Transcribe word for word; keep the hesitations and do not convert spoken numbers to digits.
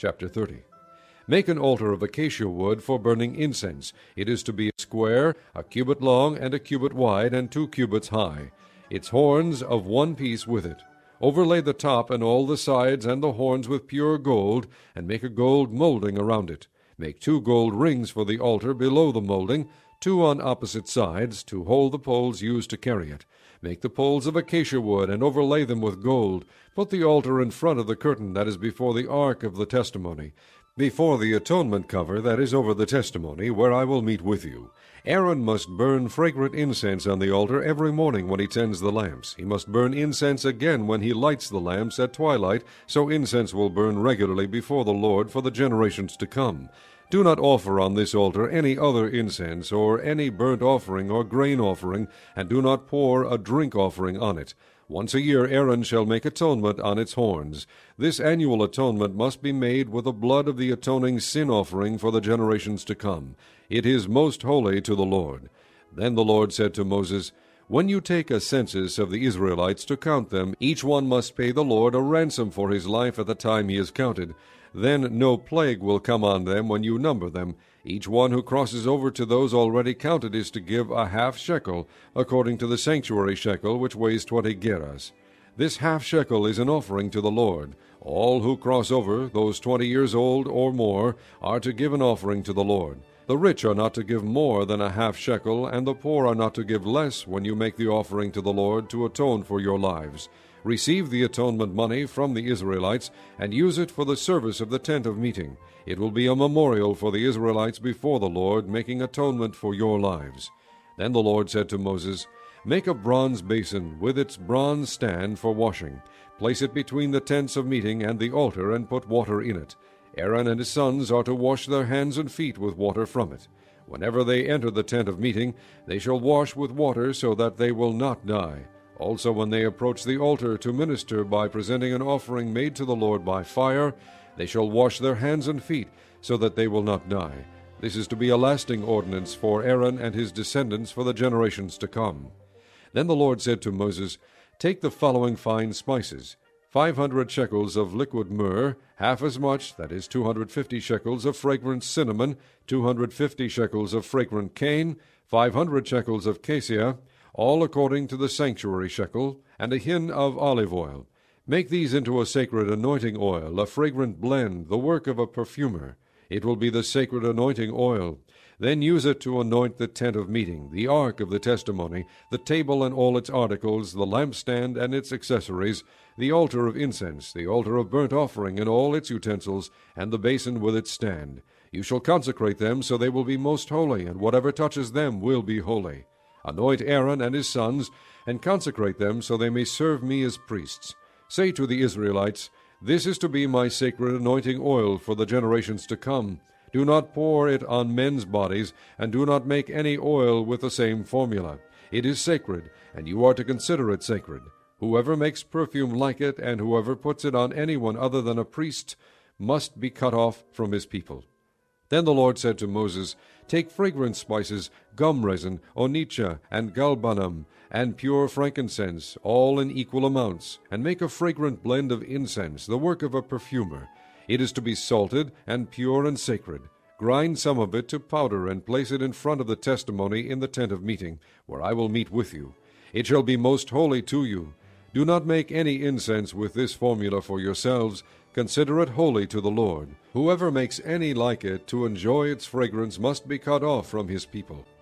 Chapter thirty. Make an altar of acacia wood for burning incense. It is to be square, a cubit long, and a cubit wide, and two cubits high. Its horns of one piece with it. Overlay the top and all the sides and the horns with pure gold, and make a gold molding around it. Make two gold rings for the altar below the molding, two on opposite sides, to hold the poles used to carry it. Make the poles of acacia wood, and overlay them with gold. Put the altar in front of the curtain that is before the ark of the testimony, before the atonement cover that is over the testimony, where I will meet with you. Aaron must burn fragrant incense on the altar every morning when he tends the lamps. He must burn incense again when he lights the lamps at twilight, so incense will burn regularly before the Lord for the generations to come. Do not offer on this altar any other incense, or any burnt offering or grain offering, and do not pour a drink offering on it. Once a year Aaron shall make atonement on its horns. This annual atonement must be made with the blood of the atoning sin offering for the generations to come. It is most holy to the Lord. Then the Lord said to Moses, When you take a census of the Israelites to count them, each one must pay the Lord a ransom for his life at the time he is counted. Then no plague will come on them when you number them. Each one who crosses over to those already counted is to give a half shekel, according to the sanctuary shekel, which weighs twenty gerahs. This half shekel is an offering to the Lord. All who cross over, those twenty years old or more, are to give an offering to the Lord. The rich are not to give more than a half shekel, and the poor are not to give less when you make the offering to the Lord to atone for your lives. Receive the atonement money from the Israelites, and use it for the service of the tent of meeting. It will be a memorial for the Israelites before the Lord, making atonement for your lives. Then the Lord said to Moses, Make a bronze basin with its bronze stand for washing. Place it between the tents of meeting and the altar, and put water in it. Aaron and his sons are to wash their hands and feet with water from it. Whenever they enter the tent of meeting, they shall wash with water, so that they will not die. Also when they approach the altar to minister by presenting an offering made to the Lord by fire, they shall wash their hands and feet, so that they will not die. This is to be a lasting ordinance for Aaron and his descendants for the generations to come. Then the Lord said to Moses, Take the following fine spices, five hundred shekels of liquid myrrh, half as much, that is two hundred fifty shekels of fragrant cinnamon, two hundred fifty shekels of fragrant cane, five hundred shekels of cassia, all according to the sanctuary shekel, and a hin of olive oil. Make these into a sacred anointing oil, a fragrant blend, the work of a perfumer. It will be the sacred anointing oil. Then use it to anoint the tent of meeting, the ark of the testimony, the table and all its articles, the lampstand and its accessories, the altar of incense, the altar of burnt offering and all its utensils, and the basin with its stand. You shall consecrate them so they will be most holy, and whatever touches them will be holy. Anoint Aaron and his sons, and consecrate them so they may serve me as priests. Say to the Israelites, This is to be my sacred anointing oil for the generations to come. Do not pour it on men's bodies, and do not make any oil with the same formula. It is sacred, and you are to consider it sacred. Whoever makes perfume like it, and whoever puts it on anyone other than a priest, must be cut off from his people. Then the Lord said to Moses, Take fragrant spices, gum resin, onycha, and galbanum, and pure frankincense, all in equal amounts, and make a fragrant blend of incense, the work of a perfumer. It is to be salted, and pure and sacred. Grind some of it to powder, and place it in front of the testimony in the tent of meeting, where I will meet with you. It shall be most holy to you. Do not make any incense with this formula for yourselves. Consider it holy to the Lord. Whoever makes any like it to enjoy its fragrance must be cut off from his people.